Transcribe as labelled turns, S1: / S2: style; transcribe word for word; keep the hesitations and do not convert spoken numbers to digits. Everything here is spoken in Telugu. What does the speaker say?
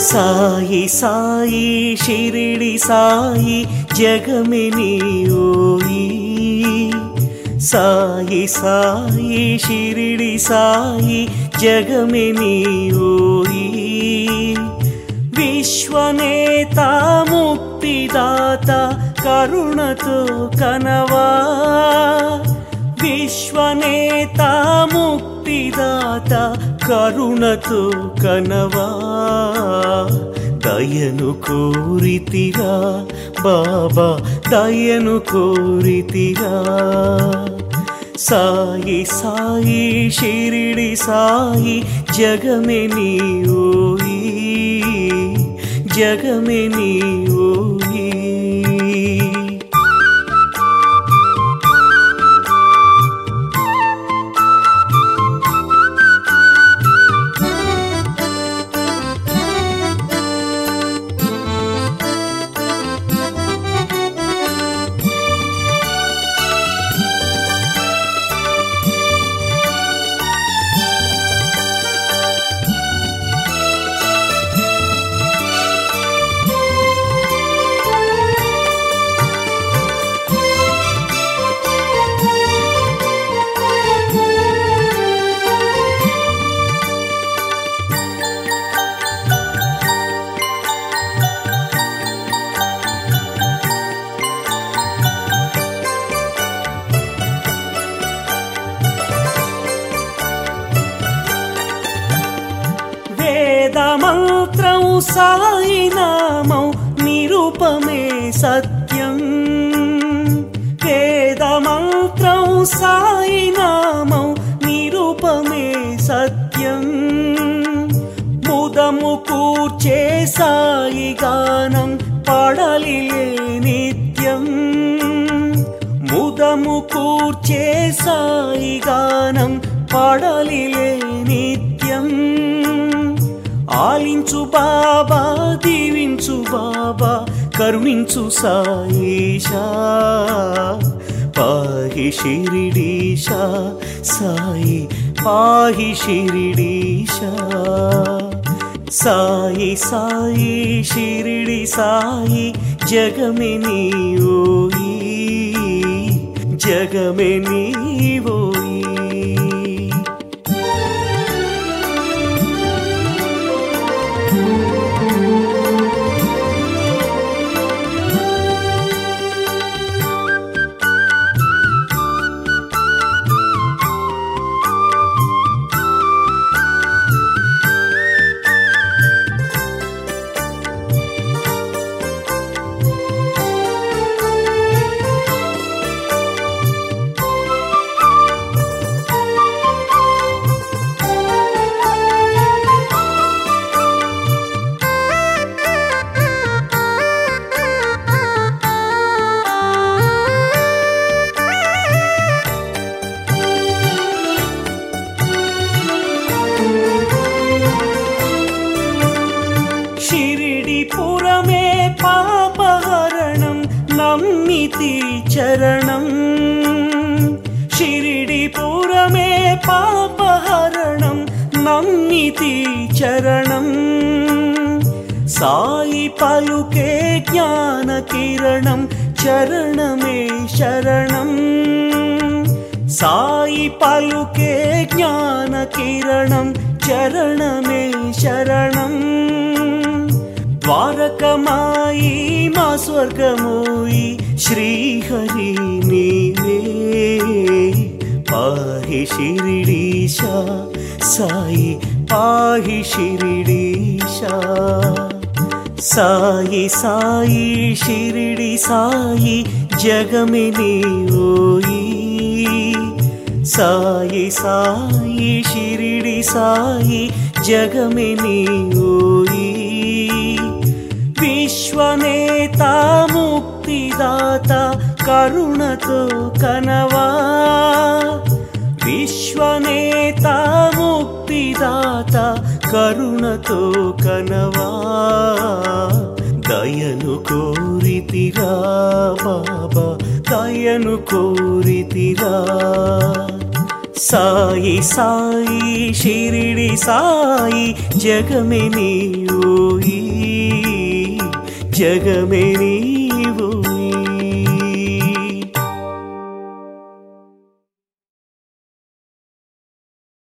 S1: సాయి సాయి షిరిడి సాయి జగమే నీవోయి. సాయి సాయి షిరిడి సాయి జగమే నీవోయి. విశ్వనేత ముక్తిదాత కరుణతో కనవా. విశ్వనేత ముక్తిదాత కరుణతో కనవా. దయను కోరితిరా బాబా దయను కోరితిరా. సాయి సాయి షిరిడి సాయి జగమే నీవోయి. జగమే నీవోయి. వేదమంత్రం సాయి నామం నిరూపమే సత్యం. వేదమంత్రం సాయి నామం నిరూపమే సత్యం. ముదము కూర్చే సాయి గానం పాడలిలే నిత్యం. ముదము కూర్చే సాయి గానం పాడలిలే నిత్యం. ఆలించు బాబా దీవించు బాబా కరుణించు సాయిషా. పాహి షిరిడీశా సాయి పాహి షిరిడీశా. సాయి సాయి షిరిడి సాయి జగమే నీవోయి. జగమే నీవోయి. షిరిడిపురమే పాపహరణం నమ్మితి చరణం. షిరిడిపురమే పాపహరణం నమ్మితి చరణం. సాయి పలుకే జ్ఞాన కిరణం చరణమే శరణం. సాయి పలుకే జ్ఞాన కిరణం చరణమే శరణం. ద్వారకమాయి మా స్వర్గమోయి శ్రీహరి నీవే. పాహి షిరిడీశా సాయి పాహి షిరిడీశా. సాయి సాయి షిరిడి సాయి జగమే నీవోయి. సాయి సాయి షిరిడి సాయి జగమే నీవోయి. విశ్వనేత ముక్తిదాత కరుణతో కనవా. విశ్వనేత ముక్తిదాత కరుణతో కనవా. దయను కోరితిరా బాబా దయను కోరితిరా. సాయి సాయి షిరిడి సాయి జగమే నీ ఓయి జగమే నీ